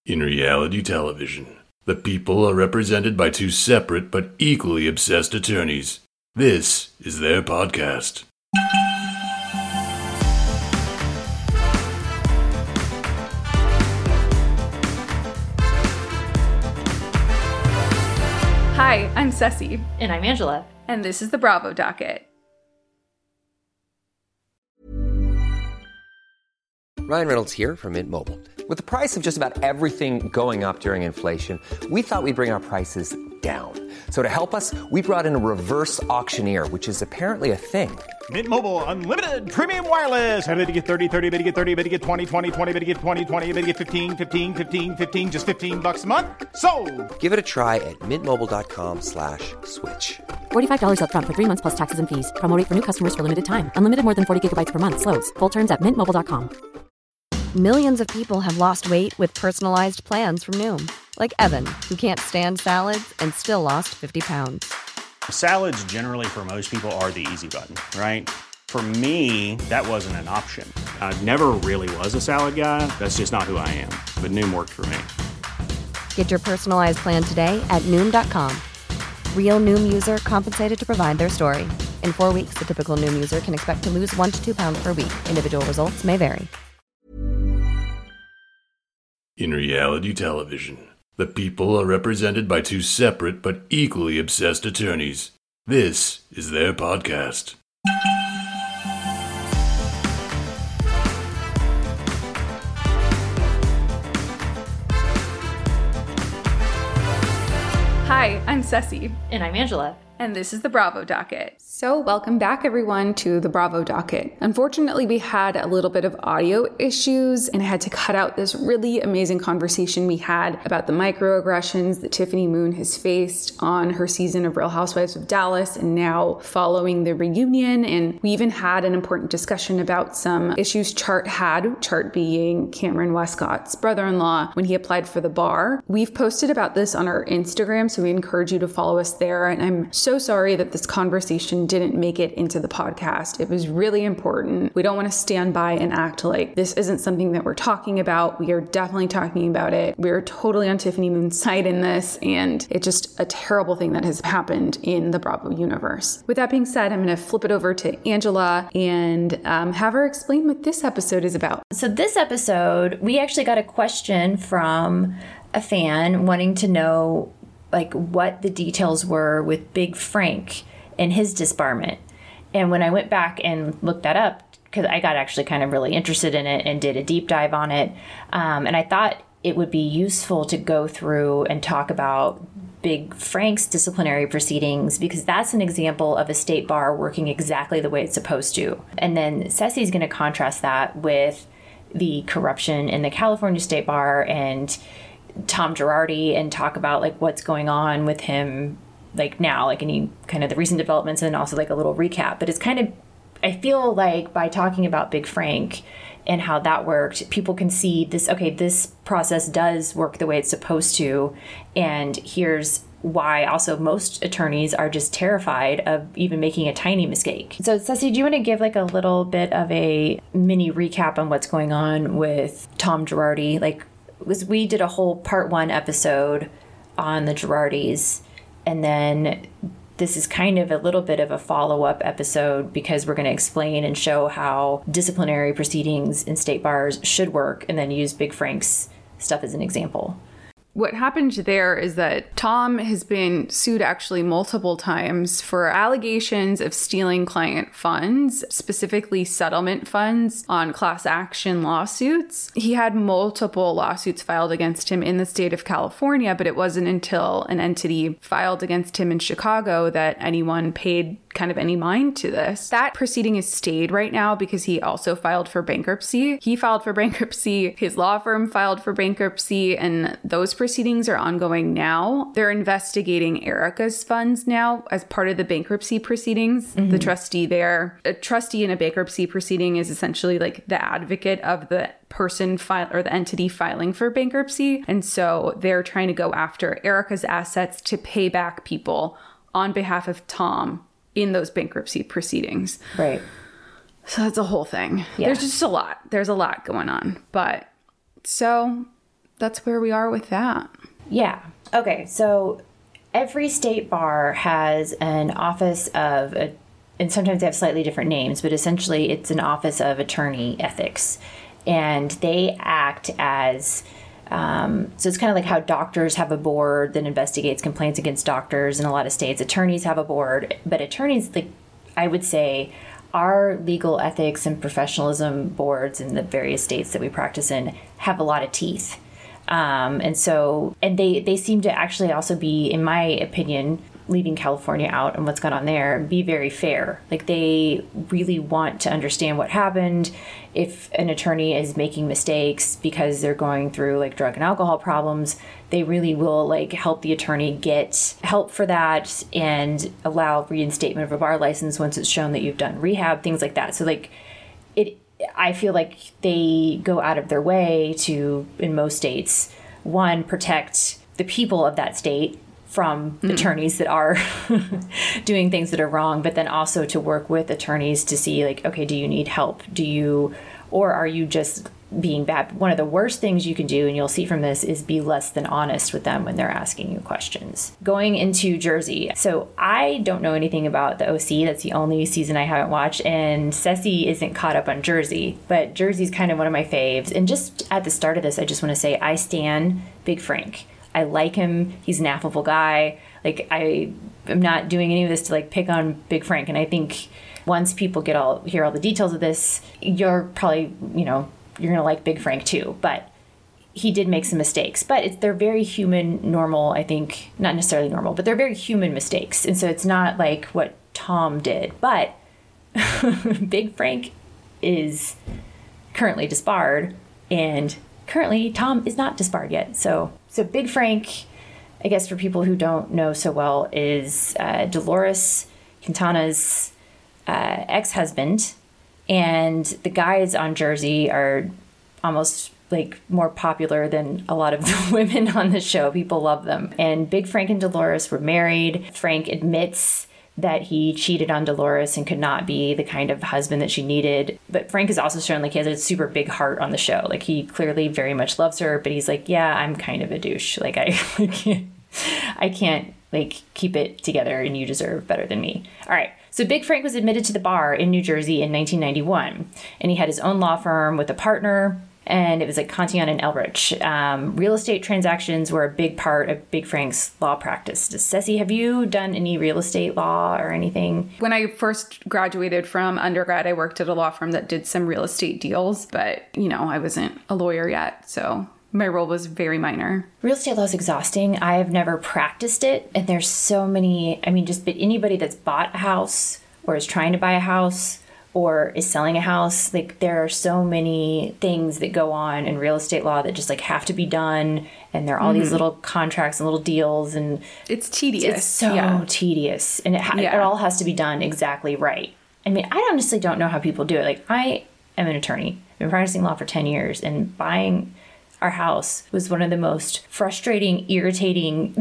In reality television, the people are represented by two separate but equally obsessed attorneys. This is their podcast. Hi, I'm Ceci. And I'm Angela. And this is the Bravo Docket. Ryan Reynolds here from Mint Mobile. With the price of just about everything going up during inflation, we thought we'd bring our prices down. So to help us, we brought in a reverse auctioneer, which is apparently a thing. Mint Mobile Unlimited Premium Wireless. How to get 30, 30, bit to get 30, bit to get 20, 20, 20, bit to get 20, 20, bit to get 15, 15, 15, 15, just $15 a month? Sold! Give it a try at mintmobile.com/switch. $45 up front for 3 months plus taxes and fees. Promo rate for new customers for limited time. Unlimited more than 40 gigabytes per month. Slows full terms at mintmobile.com. Millions of people have lost weight with personalized plans from Noom. Like Evan, who can't stand salads and still lost 50 pounds. Salads generally for most people are the easy button, right? For me, that wasn't an option. I never really was a salad guy. That's just not who I am. But Noom worked for me. Get your personalized plan today at Noom.com. Real Noom user compensated to provide their story. In 4 weeks, the typical Noom user can expect to lose 1 to 2 pounds per week. Individual results may vary. In reality television, the people are represented by two separate but equally obsessed attorneys. This is their podcast. Hi, I'm Ceci. And I'm Angela. And this is the Bravo Docket. So welcome back, everyone, to the Bravo Docket. Unfortunately, we had a little bit of audio issues and had to cut out this really amazing conversation we had about the microaggressions that Tiffany Moon has faced on her season of Real Housewives of Dallas and now following the reunion. And we even had an important discussion about some issues Chart had, Chart being Cameron Westcott's brother-in-law, when he applied for the bar. We've posted about this on our Instagram, so we encourage you to follow us there. And I'm so sorry that this conversation didn't make it into the podcast. It was really important. We don't want to stand by and act like this isn't something that we're talking about. We are definitely talking about it. We're totally on Tiffany Moon's side in this, and it's just a terrible thing that has happened in the Bravo universe. With that being said, I'm going to flip it over to Angela and have her explain what this episode is about. So this episode, we actually got a question from a fan wanting to know what the details were with Big Frank and his disbarment. And when I went back and looked that up, because I got actually kind of really interested in it and did a deep dive on it, and I thought it would be useful to go through and talk about Big Frank's disciplinary proceedings, because that's an example of a state bar working exactly the way it's supposed to. And then Ceci's going to contrast that with the corruption in the California State Bar and Tom Girardi, and talk about what's going on with him now, any kind of the recent developments, and also a little recap. But it's kind of, I feel like by talking about Big Frank and how that worked, people can see this, okay, this process does work the way it's supposed to. And here's why also most attorneys are just terrified of even making a tiny mistake. So Ceci, do you want to give a little bit of a mini recap on what's going on with Tom Girardi? We did a whole part 1 episode on the Girardis, and then this is kind of a little bit of a follow-up episode because we're going to explain and show how disciplinary proceedings in state bars should work, and then use Big Frank's stuff as an example. What happened there is that Tom has been sued actually multiple times for allegations of stealing client funds, specifically settlement funds on class action lawsuits. He had multiple lawsuits filed against him in the state of California, but it wasn't until an entity filed against him in Chicago that anyone paid kind of any mind to this. That proceeding is stayed right now because he also filed for bankruptcy. He filed for bankruptcy, his law firm filed for bankruptcy, and those proceedings are ongoing now. They're investigating Erica's funds now as part of the bankruptcy proceedings. Mm-hmm. The trustee there, a trustee in a bankruptcy proceeding is essentially the advocate of the person or the entity filing for bankruptcy. And so they're trying to go after Erica's assets to pay back people on behalf of Tom in those bankruptcy proceedings. Right. So that's a whole thing. Yeah. There's just a lot. There's a lot going on. But so that's where we are with that. Yeah. Okay. So every state bar has an office of, and sometimes they have slightly different names, but essentially it's an office of attorney ethics. And they act as, so it's kind of like how doctors have a board that investigates complaints against doctors in a lot of states. Attorneys have a board, but attorneys, like I would say, our legal ethics and professionalism boards in the various states that we practice in have a lot of teeth. And they seem to actually also be, in my opinion, leaving California out and what's gone on there, be very fair. Like they really want to understand what happened. If an attorney is making mistakes because they're going through like drug and alcohol problems, they really will like help the attorney get help for that and allow reinstatement of a bar license once it's shown that you've done rehab, things like that. So like I feel like they go out of their way to, in most states, one, protect the people of that state from attorneys that are doing things that are wrong, but then also to work with attorneys to see like, okay, do you need help? Or are you just being bad? One of the worst things you can do, and you'll see from this, is be less than honest with them when they're asking you questions. Going into Jersey. So I don't know anything about the OC. That's the only season I haven't watched. And Ceci isn't caught up on Jersey, but Jersey's kind of one of my faves. And just at the start of this, I just want to say I stan Big Frank. I like him. He's an affable guy. Like I am not doing any of this to like pick on Big Frank. And I think once people hear all the details of this, you're probably, you're going to like Big Frank too. But he did make some mistakes. But they're very human, normal, I think. Not necessarily normal, but they're very human mistakes. And so it's not like what Tom did. But Big Frank is currently disbarred. And currently Tom is not disbarred yet. So Big Frank, I guess for people who don't know so well, is Dolores Quintana's ex-husband. And the guys on Jersey are almost like more popular than a lot of the women on the show. People love them. And Big Frank and Dolores were married. Frank admits that he cheated on Dolores and could not be the kind of husband that she needed. But Frank is also shown like he has a super big heart on the show. Like he clearly very much loves her, but he's like, yeah, I'm kind of a douche. Like I can't like keep it together and you deserve better than me. All right. So Big Frank was admitted to the bar in New Jersey in 1991, and he had his own law firm with a partner, and it was like Contion and Elrich. Real estate transactions were a big part of Big Frank's law practice. Ceci, have you done any real estate law or anything? When I first graduated from undergrad, I worked at a law firm that did some real estate deals, but, I wasn't a lawyer yet, so my role was very minor. Real estate law is exhausting. I have never practiced it. And there's so many, but anybody that's bought a house or is trying to buy a house or is selling a house, like there are so many things that go on in real estate law that just like have to be done. And there are all these little contracts and little deals, and it's tedious. It's so tedious. And it all has to be done exactly right. I honestly don't know how people do it. Like I am an attorney. I've been practicing law for 10 years, and buying our house was one of the most frustrating, irritating,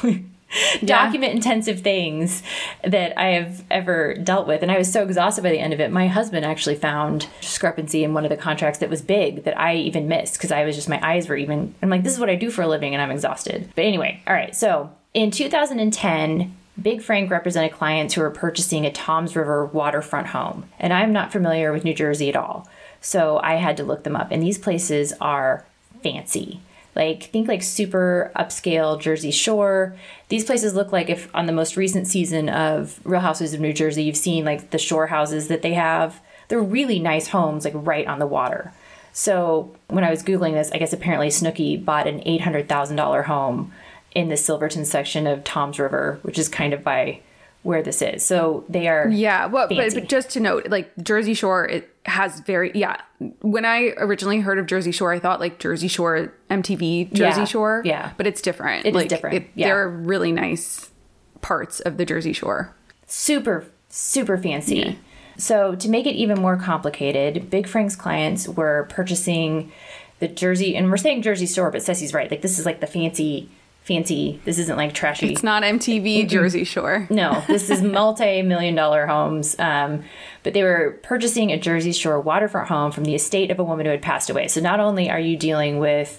document-intensive things that I have ever dealt with. And I was so exhausted by the end of it. My husband actually found discrepancy in one of the contracts that was big that I even missed because my eyes were even, I'm like, this is what I do for a living and I'm exhausted. But anyway, all right. So in 2010, Big Frank represented clients who were purchasing a Toms River waterfront home. And I'm not familiar with New Jersey at all. So I had to look them up. And these places are fancy. Think like super upscale Jersey Shore. These places look like if on the most recent season of Real Housewives of New Jersey, you've seen like the shore houses that they have. They're really nice homes, like right on the water. So when I was Googling this, I guess apparently Snooki bought an $800,000 home in the Silverton section of Toms River, which is kind of by where this is. So they are fancy. But just to note, like Jersey Shore, it has when I originally heard of Jersey Shore, I thought like Jersey Shore, MTV, Jersey Shore. Yeah. But it's different. It is different. There are really nice parts of the Jersey Shore. Super, super fancy. Yeah. So to make it even more complicated, Big Frank's clients were purchasing the Jersey, and we're saying Jersey Shore, but Ceci's right. Like this is like the fancy, this isn't like trashy. It's not MTV Jersey Shore. No, this is multi-million-dollar homes. But they were purchasing a Jersey Shore waterfront home from the estate of a woman who had passed away. So not only are you dealing with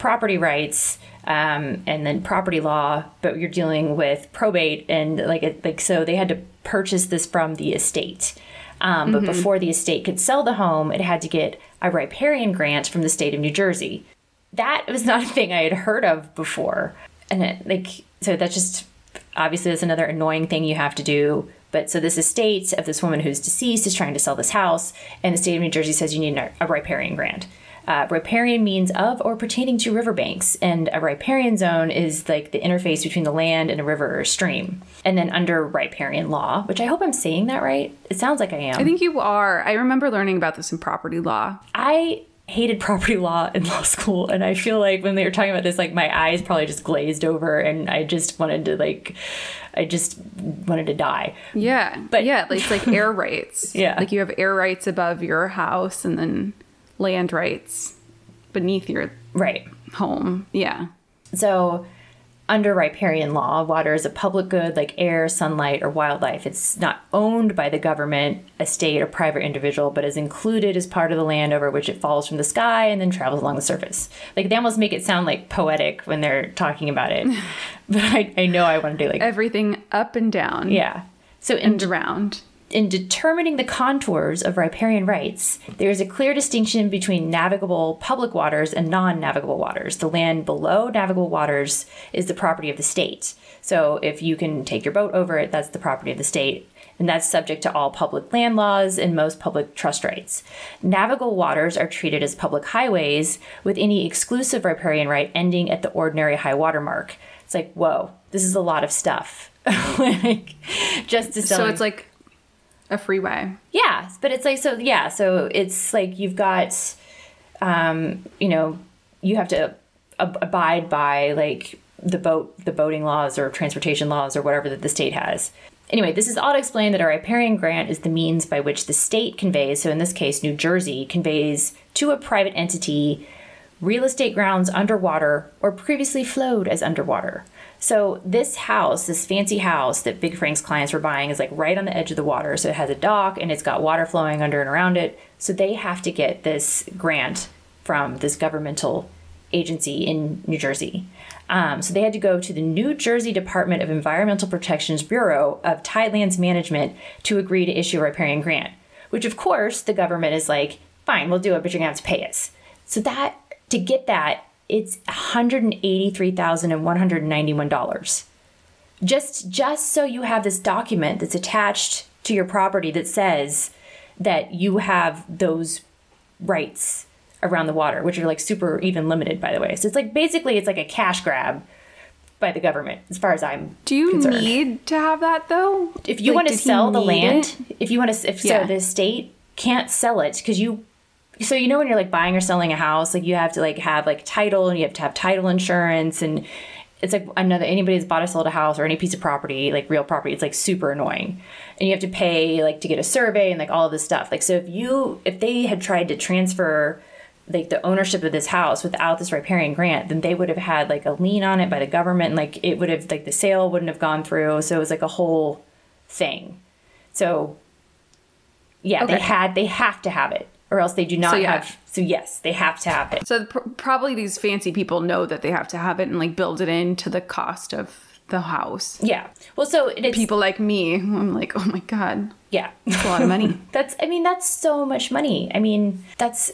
property rights and then property law, but you're dealing with probate and so they had to purchase this from the estate. But before the estate could sell the home, it had to get a riparian grant from the state of New Jersey. That was not a thing I had heard of before. And so that's just, obviously that's another annoying thing you have to do. But so this estate of this woman who's deceased is trying to sell this house, and the state of New Jersey says you need a riparian grant. Riparian means of or pertaining to riverbanks, and a riparian zone is like the interface between the land and a river or a stream. And then under riparian law, which I hope I'm saying that right. It sounds like I am. I think you are. I remember learning about this in property law. I hated property law in law school, and I feel like when they were talking about this, like my eyes probably just glazed over, and I just wanted to die. Yeah. But yeah, it's like air rights. Yeah. Like you have air rights above your house and then land rights beneath your home. Yeah. So under riparian law, water is a public good like air, sunlight, or wildlife. It's not owned by the government, a state, or private individual, but is included as part of the land over which it falls from the sky and then travels along the surface. Like they almost make it sound like poetic when they're talking about it. But I know I want to do like everything up and down. Yeah. So around. In determining the contours of riparian rights, there is a clear distinction between navigable public waters and non-navigable waters. The land below navigable waters is the property of the state. So if you can take your boat over it, that's the property of the state. And that's subject to all public land laws and most public trust rights. Navigable waters are treated as public highways, with any exclusive riparian right ending at the ordinary high water mark. It's like, whoa, this is a lot of stuff. So it's like a freeway. Yeah, but it's like, so it's like you've got, you have to abide by like the boating laws or transportation laws or whatever that the state has. Anyway, this is all to explain that a riparian grant is the means by which the state conveys, so in this case, New Jersey, conveys to a private entity real estate grounds underwater or previously flowed as underwater. So this house, this fancy house that Big Frank's clients were buying is like right on the edge of the water. So it has a dock and it's got water flowing under and around it. So they have to get this grant from this governmental agency in New Jersey. So they had to go to the New Jersey Department of Environmental Protection's Bureau of Tidelands Management to agree to issue a riparian grant, which of course the government is like, fine, we'll do it, but you're gonna have to pay us. So that, to get that, it's $183,191. Just so you have this document that's attached to your property that says that you have those rights around the water, which are like super even limited, by the way. So it's like basically it's like a cash grab by the government, as far as I'm concerned. Need to have that though? If you want to sell the land, so the state can't sell it because so you know when you're like buying or selling a house, like you have to like have like title and you have to have title insurance, and it's like anybody who's bought or sold a house or any piece of property, like real property, it's like super annoying. And you have to pay like to get a survey and like all of this stuff. Like so if they had tried to transfer like the ownership of this house without this riparian grant, then they would have had like a lien on it by the government, and like it would have like the sale wouldn't have gone through. So it was like a whole thing. So yeah, okay. They have to have it. Or else they do not have. So yes, they have to have it. So probably these fancy people know that they have to have it and like build it into the cost of the house. Yeah. Well, so it's people like me. I'm like, oh my god. Yeah, that's a lot of money. That's so much money. I mean, that's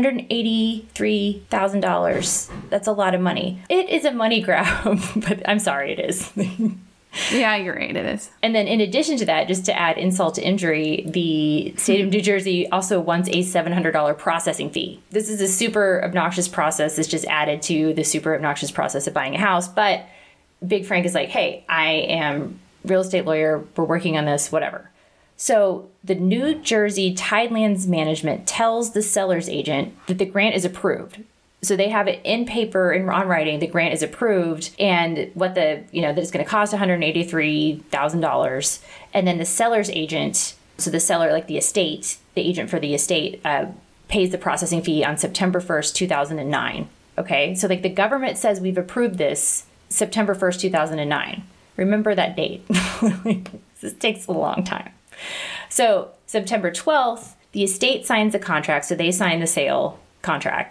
$183,000. That's a lot of money. It is a money grab, but I'm sorry, it is. Yeah, you're right. It is. And then in addition to that, just to add insult to injury, the state of New Jersey also wants a $700 processing fee. This is a super obnoxious process that's just added to the super obnoxious process of buying a house. But Big Frank is like, hey, I am a real estate lawyer. We're working on this, whatever. So the New Jersey Tidelands Management tells the seller's agent that the grant is approved. So they have it in paper and on writing, the grant is approved, and that it's going to cost $183,000. And then the seller's agent, so the seller, like the estate, the agent for the estate, pays the processing fee on September 1st, 2009. Okay. So like the government says we've approved this September 1st, 2009. Remember that date. This takes a long time. So September 12th, the estate signs the contract. So they sign the sale contract.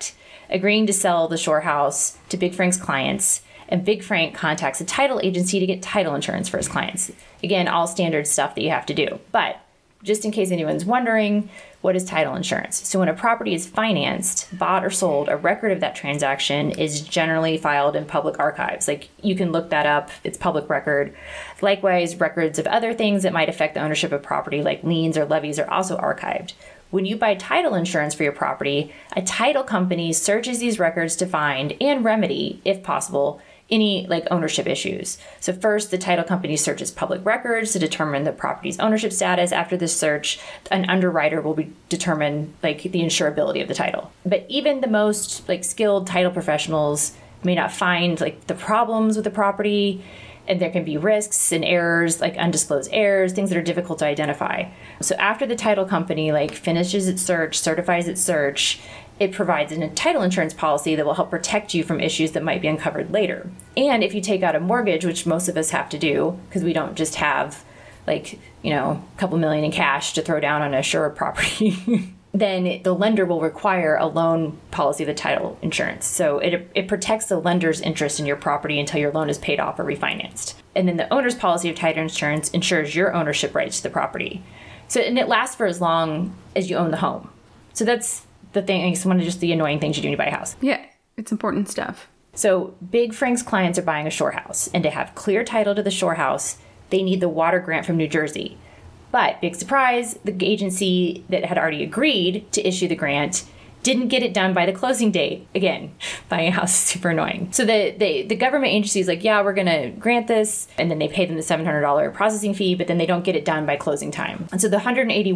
agreeing to sell the shore house to Big Frank's clients, and Big Frank contacts a title agency to get title insurance for his clients. Again, all standard stuff that you have to do. But just in case anyone's wondering, what is title insurance? So when a property is financed, bought, or sold, a record of that transaction is generally filed in public archives. Like, you can look that up. It's public record. Likewise, records of other things that might affect the ownership of property, like liens or levies, are also archived. When you buy title insurance for your property, a title company searches these records to find and remedy, if possible, any ownership issues. So first, the title company searches public records to determine the property's ownership status. After this search, an underwriter will determine the insurability of the title. But even the most skilled title professionals may not find the problems with the property, and there can be risks and errors, undisclosed errors, things that are difficult to identify. So after the title company finishes its search, certifies its search, it provides a title insurance policy that will help protect you from issues that might be uncovered later. And if you take out a mortgage, which most of us have to do, because we don't just have a couple million in cash to throw down on a sure property, then the lender will require a loan policy of the title insurance. So it protects the lender's interest in your property until your loan is paid off or refinanced. And then the owner's policy of title insurance ensures your ownership rights to the property. And it lasts for as long as you own the home. So that's the thing. It's one of just the annoying things you do when you buy a house. Yeah, it's important stuff. So Big Frank's clients are buying a shore house, and to have clear title to the shore house, they need the water grant from New Jersey. But big surprise, the agency that had already agreed to issue the grant didn't get it done by the closing date. Again, buying a house is super annoying. So the government agency is yeah, we're going to grant this. And then they pay them the $700 processing fee, but then they don't get it done by closing time. And so the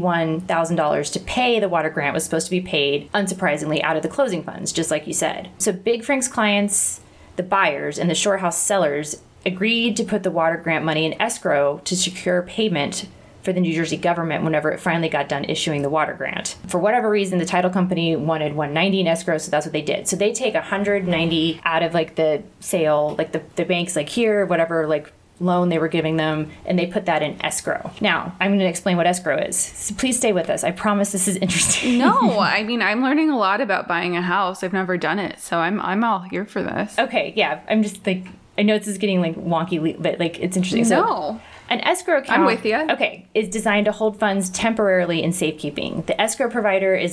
$181,000 to pay the water grant was supposed to be paid, unsurprisingly, out of the closing funds, just like you said. So Big Frank's clients, the buyers, and the shore house sellers agreed to put the water grant money in escrow to secure payment for the New Jersey government whenever it finally got done issuing the water grant. For whatever reason, the title company wanted $190 in escrow, so that's what they did. So they take $190 out of the sale, the bank's here, whatever loan they were giving them, and they put that in escrow. Now, I'm going to explain what escrow is. So please stay with us. I promise this is interesting. No, I mean, I'm learning a lot about buying a house. I've never done it, so I'm all here for this. Okay, yeah. I'm just I know this is getting wonky, but it's interesting. No. So, an escrow account, I'm with you. Okay, is designed to hold funds temporarily in safekeeping. The escrow provider has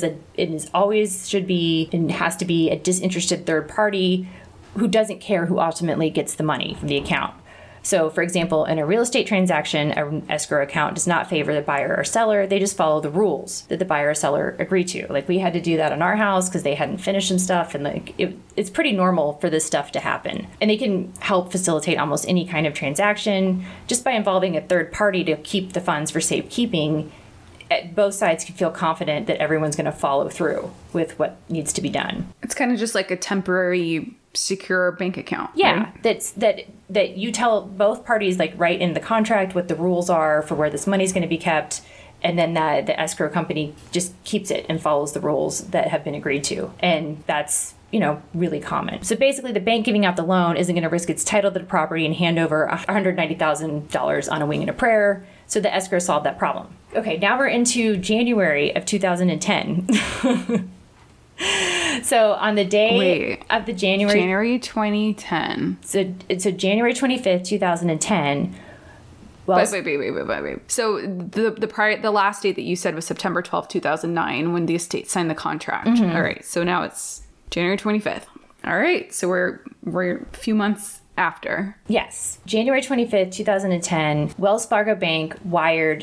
to be a disinterested third party who doesn't care who ultimately gets the money from the account. So, for example, in a real estate transaction, an escrow account does not favor the buyer or seller. They just follow the rules that the buyer or seller agree to. We had to do that on our house because they hadn't finished some stuff, and it's pretty normal for this stuff to happen. And they can help facilitate almost any kind of transaction just by involving a third party to keep the funds for safekeeping. Both sides can feel confident that everyone's going to follow through with what needs to be done. It's kind of just like a temporary secure bank account. Yeah, right? that you tell both parties right in the contract what the rules are for where this money's going to be kept, and then the escrow company just keeps it and follows the rules that have been agreed to. And that's really common. So basically, the bank giving out the loan isn't going to risk its title to the property and hand over $190,000 on a wing and a prayer. So the escrow solved that problem. Okay, now we're into January of 2010. So on the day of the January 2010. So January 25th, 2010. Well, wait. So the last date that you said was September 12th, 2009, when the estate signed the contract. Mm-hmm. All right. So now it's January 25th. All right. So we're a few months after. Yes. January 25th, 2010, Wells Fargo Bank wired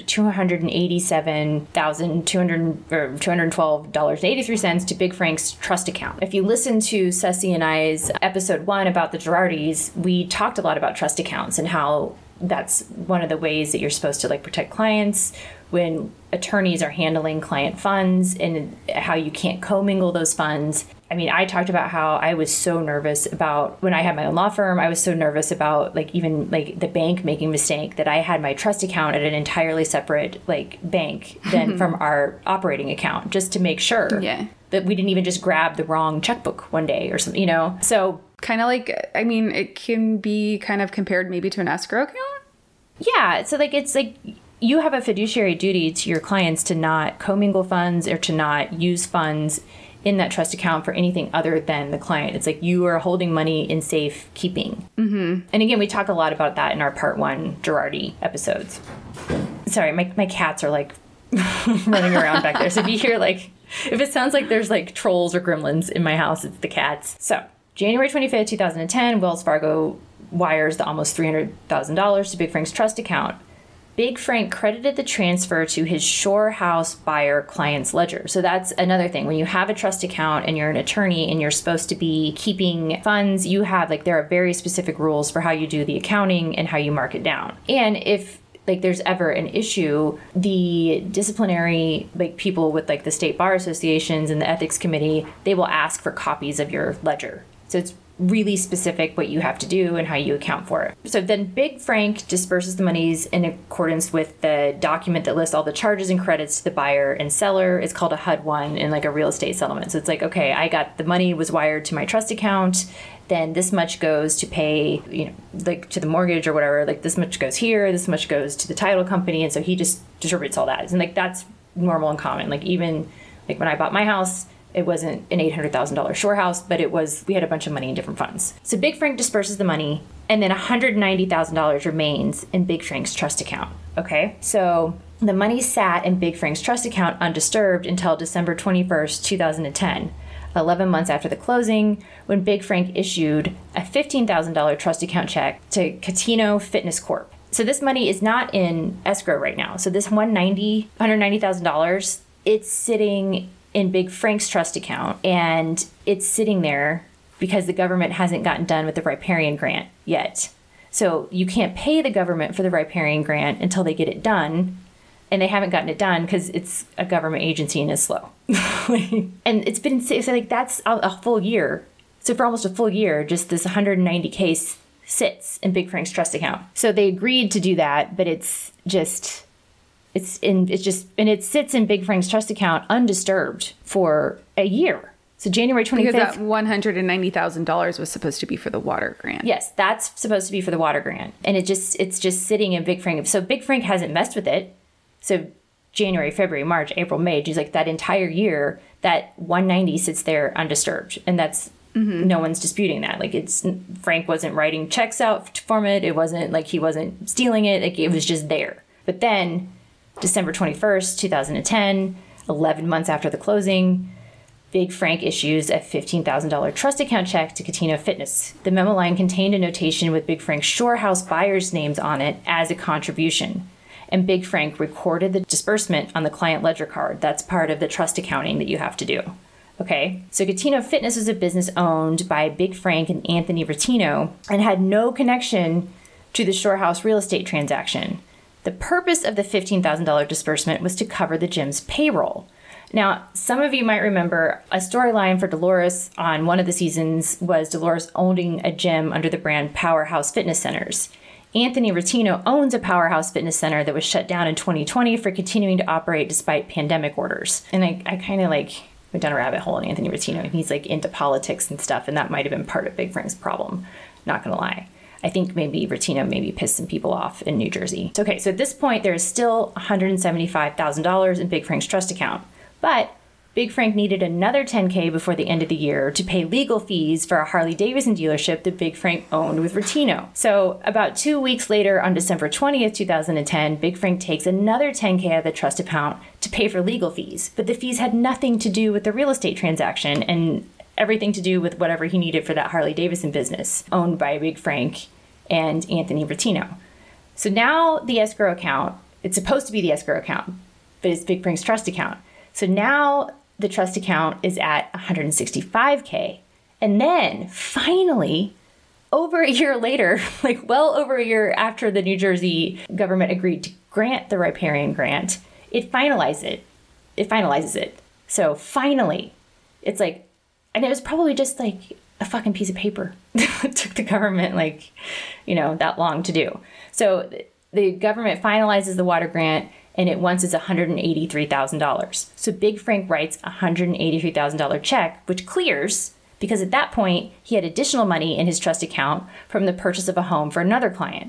$287,212.83 to Big Frank's trust account. If you listen to Ceci and I's episode 1 about the Girardis, we talked a lot about trust accounts and how that's one of the ways that you're supposed to protect clients when attorneys are handling client funds, and how you can't commingle those funds. I mean, I talked about how I was so nervous about when I had my own law firm. I was so nervous about even the bank making a mistake that I had my trust account at an entirely separate bank than from our operating account, just to make sure that we didn't even just grab the wrong checkbook one day or something, So kind of it can be kind of compared maybe to an escrow account. Yeah. So it's you have a fiduciary duty to your clients to not commingle funds or to not use funds in that trust account for anything other than the client. It's like you are holding money in safe keeping. Mm-hmm. And again, we talk a lot about that in our part 1 Girardi episodes. Sorry, my cats are like running around back there. So if you hear like, if it sounds like there's like trolls or gremlins in my house, it's the cats. So January 25th, 2010, Wells Fargo wires the almost $300,000 to Big Frank's trust account. Big Frank credited the transfer to his Shore House buyer client's ledger. So that's another thing. When you have a trust account and you're an attorney and you're supposed to be keeping funds, you have like, there are very specific rules for how you do the accounting and how you mark it down. And if like there's ever an issue, the disciplinary like people with like the state bar associations and the ethics committee, they will ask for copies of your ledger. So it's really specific what you have to do and how you account for it. So then Big Frank disperses the monies in accordance with the document that lists all the charges and credits to the buyer and seller. It's called a HUD-1 in like a real estate settlement. So it's like, okay, I got the money was wired to my trust account, then this much goes to pay, you know, like to the mortgage or whatever, like this much goes here, this much goes to the title company. And so he just distributes all that. And like that's normal and common. Like even like when I bought my house, it wasn't an $800,000 shore house, but it was, we had a bunch of money in different funds. So Big Frank disperses the money, and then $190,000 remains in Big Frank's trust account. Okay, so the money sat in Big Frank's trust account undisturbed until December 21st, 2010, 11 months after the closing, when Big Frank issued a $15,000 trust account check to Catino Fitness Corp. So this money is not in escrow right now. So this $190,000, it's sitting in Big Frank's trust account, and it's sitting there because the government hasn't gotten done with the riparian grant yet. So you can't pay the government for the riparian grant until they get it done, and they haven't gotten it done because it's a government agency and is slow. And it's been, so like that's a full year. So for almost a full year, just this 190K sits in Big Frank's trust account. So they agreed to do that, but it sits in Big Frank's trust account undisturbed for a year. So January 25th. Because that $190,000 was supposed to be for the water grant. Yes, that's supposed to be for the water grant. And it's just sitting in Big Frank. So Big Frank hasn't messed with it. So January, February, March, April, May, just like that entire year, that 190 sits there undisturbed. And that's, no one's disputing that. Like Frank wasn't writing checks out for it. It wasn't like he wasn't stealing it. Like it was just there. But then December 21st, 2010, 11 months after the closing, Big Frank issues a $15,000 trust account check to Catino Fitness. The memo line contained a notation with Big Frank's Shore House buyers' names on it as a contribution. And Big Frank recorded the disbursement on the client ledger card. That's part of the trust accounting that you have to do. Okay, so Catino Fitness was a business owned by Big Frank and Anthony Rattino and had no connection to the Shore House real estate transaction. The purpose of the $15,000 disbursement was to cover the gym's payroll. Now, some of you might remember a storyline for Dolores on one of the seasons was Dolores owning a gym under the brand Powerhouse Fitness Centers. Anthony Rattino owns a Powerhouse Fitness Center that was shut down in 2020 for continuing to operate despite pandemic orders. And I kind of like went down a rabbit hole in Anthony Rattino, and he's like into politics and stuff, and that might have been part of Big Frank's problem, not gonna lie. I think maybe Rattino pissed some people off in New Jersey. Okay, so at this point, there is still $175,000 in Big Frank's trust account. But Big Frank needed another $10K before the end of the year to pay legal fees for a Harley-Davidson dealership that Big Frank owned with Rattino. So about 2 weeks later, on December 20th, 2010, Big Frank takes another $10K out of the trust account to pay for legal fees. But the fees had nothing to do with the real estate transaction and everything to do with whatever he needed for that Harley-Davidson business owned by Big Frank and Anthony Rattino. So now the escrow account, it's supposed to be the escrow account, but it's Big Frank's trust account. So now the trust account is at $165K. And then finally, over a year later, like well over a year after the New Jersey government agreed to grant the riparian grant, it finalizes it. So finally, it's like, and it was probably just like a fucking piece of paper. It took the government that long to do. So the government finalizes the water grant, and it once is $183,000. So Big Frank writes a $183,000 check, which clears because at that point he had additional money in his trust account from the purchase of a home for another client.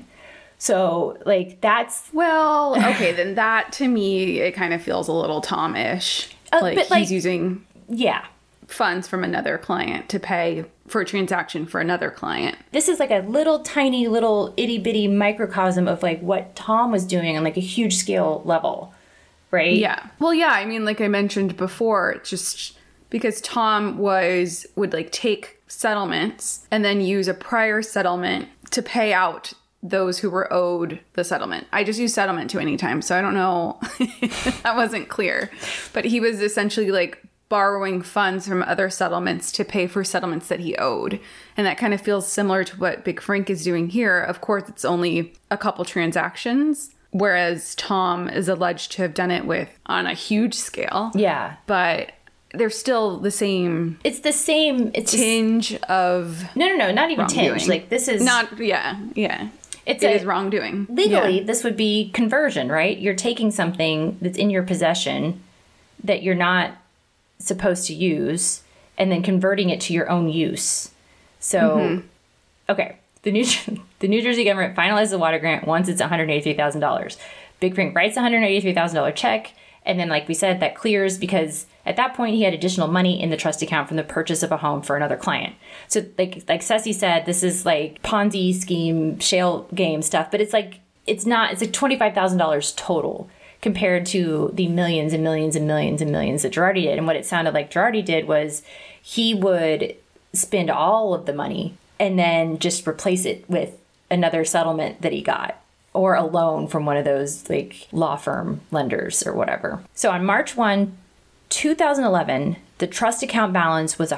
So that's... Well, okay, then that to me, it kind of feels a little Tom-ish. He's using... Yeah. funds from another client to pay for a transaction for another client. This is like a little tiny little itty bitty microcosm of like what Tom was doing on like a huge scale level, right? Yeah. Well, yeah, I mean, like I mentioned before, just because Tom would like take settlements and then use a prior settlement to pay out those who were owed the settlement. I just use settlement too many times, so I don't know. That wasn't clear. But he was essentially like borrowing funds from other settlements to pay for settlements that he owed. And that kind of feels similar to what Big Frank is doing here. Of course, it's only a couple transactions, whereas Tom is alleged to have done it on a huge scale. Yeah. But they're still the same. It's the same. It's tinge of No, not even tinge. Like this is not. Yeah. It is wrongdoing. Legally, this would be conversion, right? You're taking something that's in your possession that you're not supposed to use and then converting it to your own use. So, okay, the New Jersey government finalized the water grant once it's $183,000. Big Frank writes a $183,000 check, and then, like we said, that clears because at that point he had additional money in the trust account from the purchase of a home for another client. So, like Ceci said, this is like Ponzi scheme, shale game stuff, but it's like $25,000 total, compared to the millions and millions and millions and millions that Girardi did. And what it sounded like Girardi did was he would spend all of the money and then just replace it with another settlement that he got or a loan from one of those like law firm lenders or whatever. So on March 1, 2011, the trust account balance was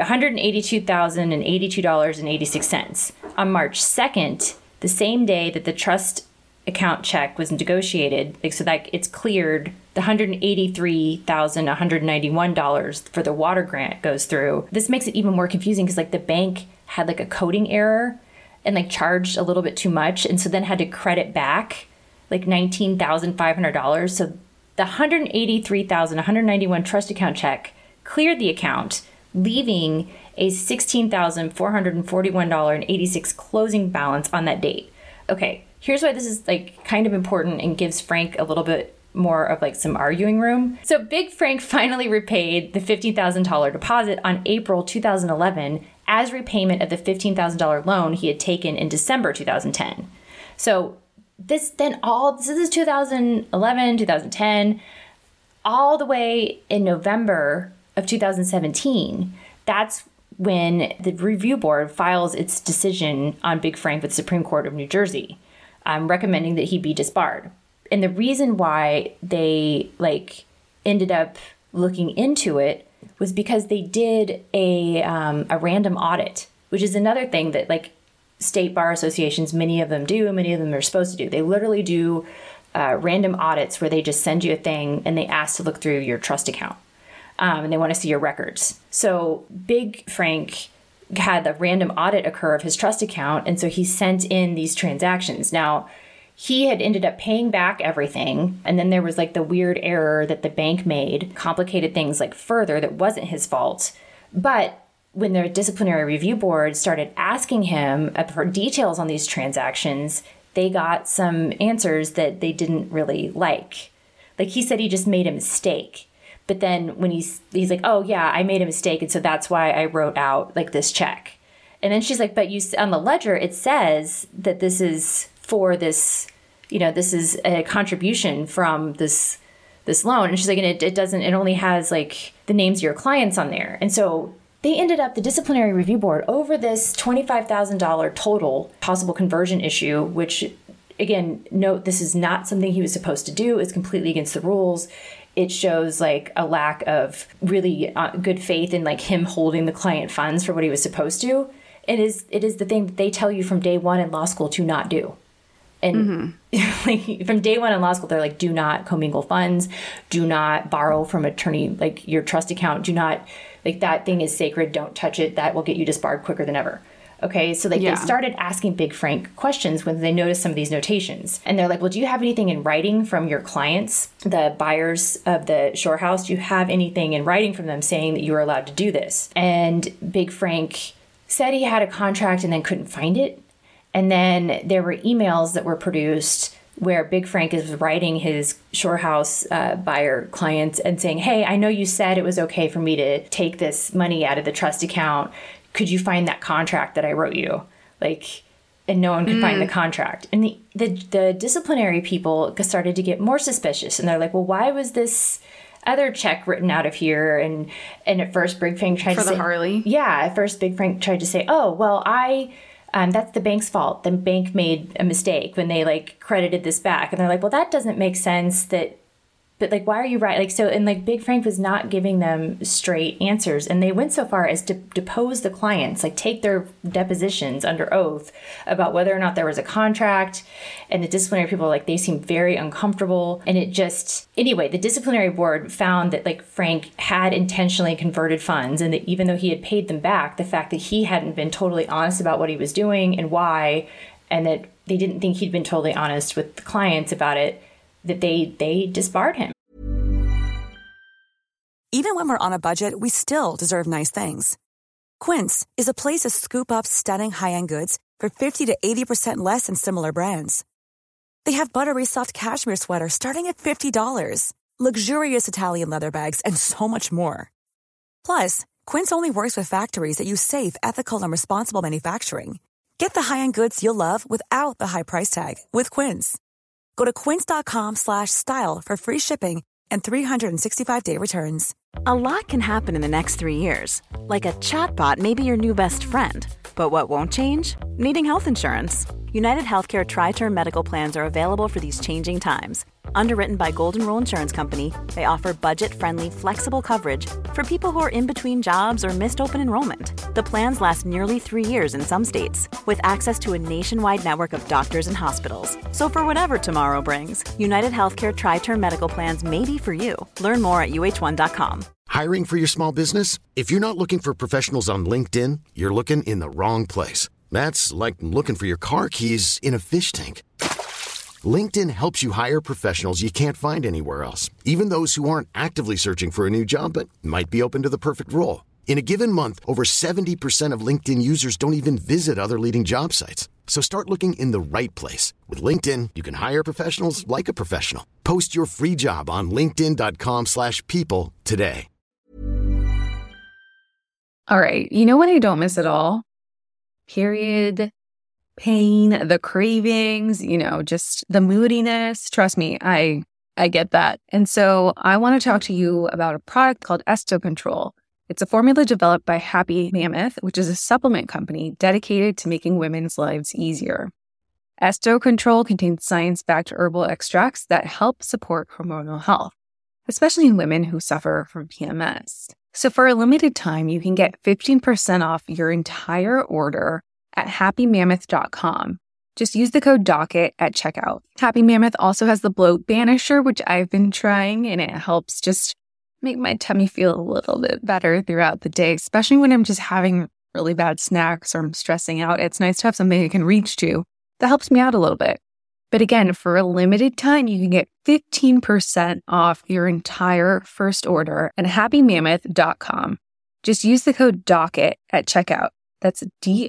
$182,082.86. On March 2nd, the same day that the trust account check was negotiated, like so that it's cleared, the $183,191 for the water grant goes through. This makes it even more confusing because like the bank had like a coding error and like charged a little bit too much, and so then had to credit back like $19,500. So the $183,191 trust account check cleared the account, leaving a $16,441.86 closing balance on that date. Okay, here's why this is like kind of important and gives Frank a little bit more of like some arguing room. So Big Frank finally repaid the $15,000 deposit on April 2011 as repayment of the $15,000 loan he had taken in December 2010. So this is 2011, 2010, all the way in November of 2017. That's when the review board files its decision on Big Frank with the Supreme Court of New Jersey, recommending that he be disbarred. And the reason why they ended up looking into it was because they did a random audit, which is another thing that state bar associations, many of them do, and many of them are supposed to do. They literally do random audits where they just send you a thing and they ask to look through your trust account. And they want to see your records. So Big Frank had a random audit occur of his trust account, and so he sent in these transactions. Now, he had ended up paying back everything, and then there was the weird error that the bank made, complicated things further that wasn't his fault. But when their disciplinary review board started asking him for details on these transactions, they got some answers that they didn't really like. He said he just made a mistake. But then when he's like, oh yeah, I made a mistake, and so that's why I wrote out this check. And then she's like, but you on the ledger it says that this is for this, this is a contribution from this loan. And she's like, and it doesn't, it only has the names of your clients on there. And so they ended up, the disciplinary review board, over this $25,000 total possible conversion issue, which again, note, this is not something he was supposed to do. It's completely against the rules. It shows a lack of really good faith in him holding the client funds for what he was supposed to. It is the thing that they tell you from day one in law school to not do. And from day one in law school, they're like, do not commingle funds, do not borrow from attorney, your trust account, do not, that thing is sacred, don't touch it, that will get you disbarred quicker than ever. Okay, so they started asking Big Frank questions when they noticed some of these notations. And they're like, well, do you have anything in writing from your clients, the buyers of the shore house? Do you have anything in writing from them saying that you were allowed to do this? And Big Frank said he had a contract and then couldn't find it. And then there were emails that were produced where Big Frank is writing his shore house buyer clients and saying, hey, I know you said it was okay for me to take this money out of the trust account. Could you find that contract that I wrote you? Like, and no one could find the contract. And the disciplinary people started to get more suspicious. And they're like, well, why was this other check written out of here? And at first Big Frank tried to say... For the Harley? Yeah, at first Big Frank tried to say, oh, well, that's the bank's fault. The bank made a mistake when they like credited this back. And they're like, well, that doesn't make sense but like, why are you right? Like, so, and like Big Frank was not giving them straight answers. And they went so far as to depose the clients, like take their depositions under oath about whether or not there was a contract. And the disciplinary people, like, they seemed very uncomfortable. And it just, anyway, the disciplinary board found that like Frank had intentionally converted funds, and that even though he had paid them back, the fact that he hadn't been totally honest about what he was doing and why, and that they didn't think he'd been totally honest with the clients about it, that they disbarred him. Even when we're on a budget, we still deserve nice things. Quince is a place to scoop up stunning high-end goods for 50 to 80% less than similar brands. They have buttery soft cashmere sweaters starting at $50, luxurious Italian leather bags, and so much more. Plus, Quince only works with factories that use safe, ethical, and responsible manufacturing. Get the high-end goods you'll love without the high price tag with Quince. Go to quince.com/style for free shipping and 365-day returns. A lot can happen in the next 3 years. Like a chatbot may be your new best friend. But what won't change? Needing health insurance. United Healthcare Tri-Term Medical Plans are available for these changing times. Underwritten by Golden Rule Insurance Company, they offer budget-friendly, flexible coverage for people who are in between jobs or missed open enrollment. The plans last nearly 3 years in some states, with access to a nationwide network of doctors and hospitals. So for whatever tomorrow brings, United Healthcare Tri-Term Medical Plans may be for you. Learn more at uh1.com. Hiring for your small business? If you're not looking for professionals on LinkedIn, you're looking in the wrong place. That's like looking for your car keys in a fish tank. LinkedIn helps you hire professionals you can't find anywhere else, even those who aren't actively searching for a new job but might be open to the perfect role. In a given month, over 70% of LinkedIn users don't even visit other leading job sites. So start looking in the right place. With LinkedIn, you can hire professionals like a professional. Post your free job on linkedin.com/people today. All right. You know what I don't miss at all? Period pain, the cravings, just the moodiness. Trust me, I get that. And so I want to talk to you about a product called Esto Control. It's a formula developed by Happy Mammoth, which is a supplement company dedicated to making women's lives easier. Esto Control contains science-backed herbal extracts that help support hormonal health, especially in women who suffer from PMS. So for a limited time, you can get 15% off your entire order at happymammoth.com. Just use the code DOCKET at checkout. Happy Mammoth also has the Bloat Banisher, which I've been trying, and it helps just make my tummy feel a little bit better throughout the day, especially when I'm just having really bad snacks or I'm stressing out. It's nice to have something I can reach to that helps me out a little bit. But again, for a limited time, you can get 15% off your entire first order at happymammoth.com. Just use the code DOCKET at checkout. That's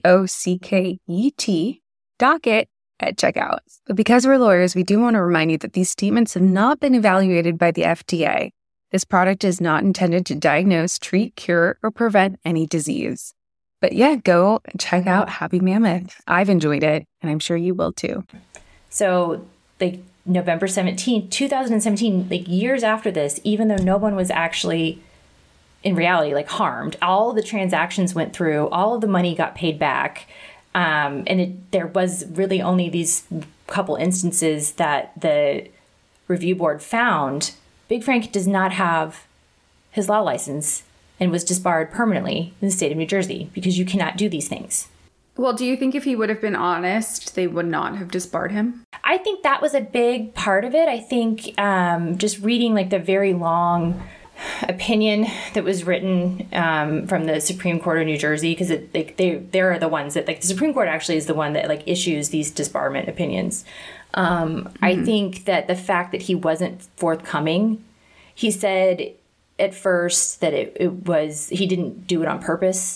DOCKET, DOCKET at checkout. But because we're lawyers, we do want to remind you that these statements have not been evaluated by the FDA. This product is not intended to diagnose, treat, cure, or prevent any disease. But yeah, go check out Happy Mammoth. I've enjoyed it, and I'm sure you will too. So, like, November 17th, 2017, like years after this, even though no one was actually in reality, like, harmed, all the transactions went through, all of the money got paid back. There was really only these couple instances that the review board found. Big Frank does not have his law license and was disbarred permanently in the state of New Jersey because you cannot do these things. Well, do you think if he would have been honest, they would not have disbarred him? I think that was a big part of it. I think just reading like the very long opinion that was written from the Supreme Court of New Jersey, because they're the ones that, like, the Supreme Court actually is the one that like issues these disbarment opinions. I think that the fact that he wasn't forthcoming, he said at first that it was, he didn't do it on purpose.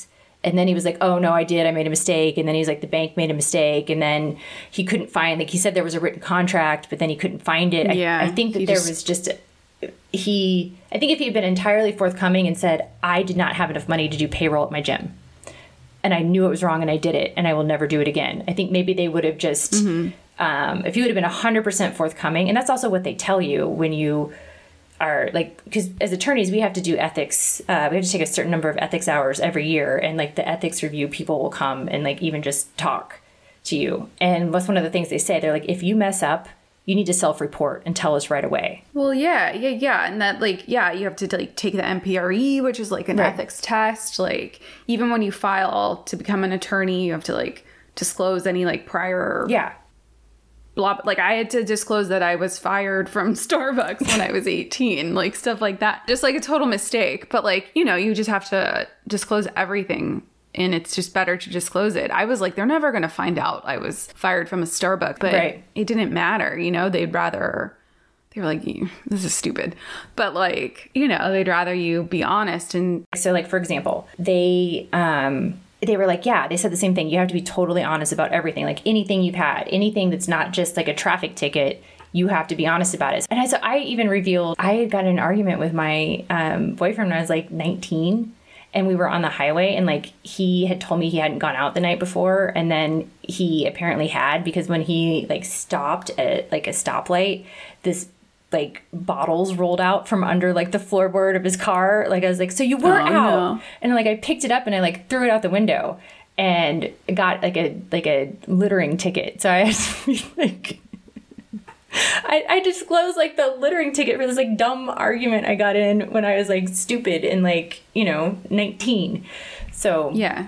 And then he was like, oh, no, I made a mistake. And then he's like, the bank made a mistake. And then he couldn't find, like he said there was a written contract, but then he couldn't find it. I think that I think if he had been entirely forthcoming and said, I did not have enough money to do payroll at my gym, and I knew it was wrong and I did it and I will never do it again, I think maybe they would have just, if you would have been 100% forthcoming. And that's also what they tell you when you are like, because as attorneys, we have to do ethics. We have to take a certain number of ethics hours every year. And like the ethics review people will come and like even just talk to you. And that's one of the things they say. They're like, if you mess up, you need to self-report and tell us right away. Well, yeah. And that like, you have to like take the MPRE, which is like an ethics test. Like even when you file to become an attorney, you have to like disclose any like prior blah. Like I had to disclose that I was fired from Starbucks when I was 18, like stuff like that. Just like a total mistake. But like, you just have to disclose everything. And it's just better to disclose it. I was like, they're never going to find out I was fired from a Starbucks. But it didn't matter. They'd rather, they were like, this is stupid. But like, they'd rather you be honest. And so like, for example, they were like, they said the same thing. You have to be totally honest about everything. Like anything you've had, anything that's not just like a traffic ticket, you have to be honest about it. And I even revealed, I had got in an argument with my boyfriend when I was like 19. And we were on the highway and like he had told me he hadn't gone out the night before. And then he apparently had, because when he like stopped at like a stoplight, this like bottles rolled out from under like the floorboard of his car. Like I was like, so you were out. No. And like I picked it up and I like threw it out the window and got like a littering ticket. So I had to be like, I disclosed like the littering ticket for this like dumb argument I got in when I was like stupid and like 19. So yeah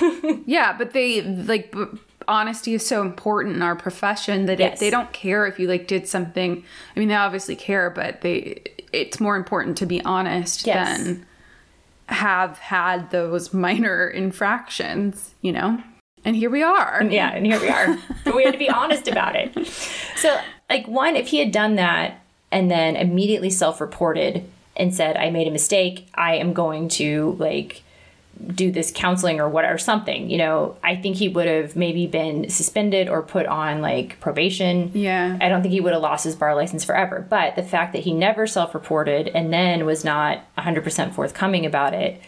but they like honesty is so important in our profession that they don't care if you like did something. I mean, they obviously care, but it's more important to be honest than have had those minor infractions, And here we are. And here we are. But we had to be honest about it. So, like, one, if he had done that and then immediately self-reported and said, I made a mistake, I am going to, like, do this counseling or whatever, something, I think he would have maybe been suspended or put on, like, probation. Yeah. I don't think he would have lost his bar license forever. But the fact that he never self-reported and then was not 100% forthcoming about it,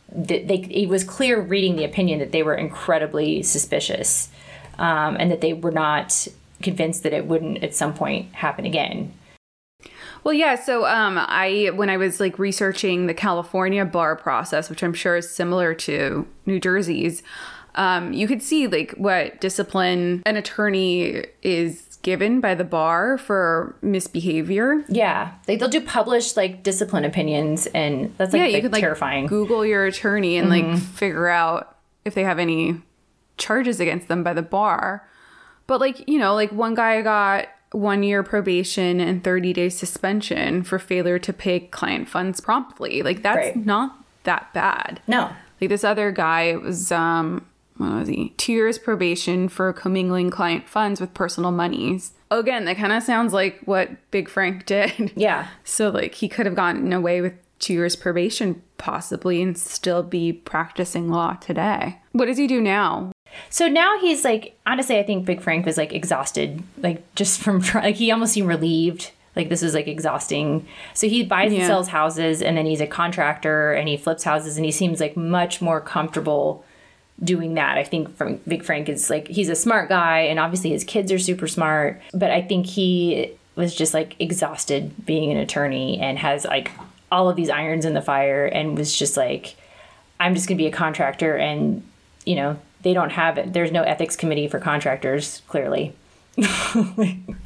it was clear reading the opinion that they were incredibly suspicious and that they were not convinced that it wouldn't at some point happen again. Well, yeah. So when I was like researching the California bar process, which I'm sure is similar to New Jersey's, you could see like what discipline an attorney is given by the bar for misbehavior. Yeah. Like they'll do published like discipline opinions, and that's like, you could, terrifying. Like, Google your attorney and like figure out if they have any charges against them by the bar. But like, like one guy got 1 year probation and 30-day suspension for failure to pay client funds promptly. Like that's not that bad. No. Like this other guy, it was, what was he? 2 years probation for commingling client funds with personal monies. Again, that kind of sounds like what Big Frank did. Yeah. So like he could have gotten away with 2 years probation possibly and still be practicing law today. What does he do now? So now he's like, honestly, I think Big Frank was like exhausted, like just from like he almost seemed relieved. Like this was like exhausting. So he buys and sells houses, and then he's a contractor and he flips houses, and he seems like much more comfortable doing that. I think Big Frank is like, he's a smart guy, and obviously his kids are super smart, but I think he was just like exhausted being an attorney and has like all of these irons in the fire and was just like, I'm just gonna be a contractor. And they don't have it. There's no ethics committee for contractors, clearly. Well,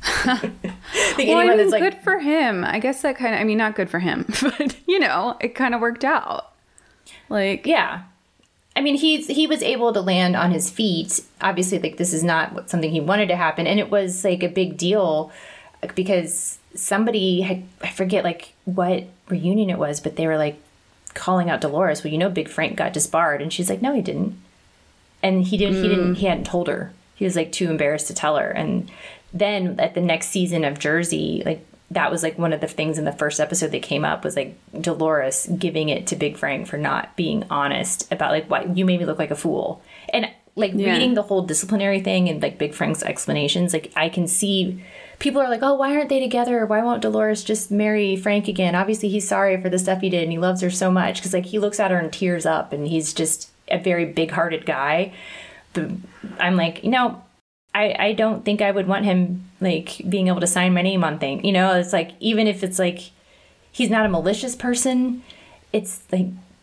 I mean, good for him. I guess that kind of, I mean, not good for him, but it kind of worked out. Like, yeah. I mean, he was able to land on his feet. Obviously, like this is not something he wanted to happen. And it was like a big deal because somebody had, I forget like what reunion it was, but they were like calling out Dolores. Well, Big Frank got disbarred. And she's like, no, he didn't. And he hadn't told her. He was like too embarrassed to tell her. And then at the next season of Jersey, like that was like one of the things in the first episode that came up was like Dolores giving it to Big Frank for not being honest about like, what you made me look like a fool. And like reading the whole disciplinary thing and like Big Frank's explanations, like I can see people are like, oh, why aren't they together? Why won't Dolores just marry Frank again? Obviously he's sorry for the stuff he did and he loves her so much. Cause like he looks at her and tears up and he's just a very big hearted guy. But I'm like, I don't think I would want him like being able to sign my name on things. It's like, even if it's like, he's not a malicious person, it's like,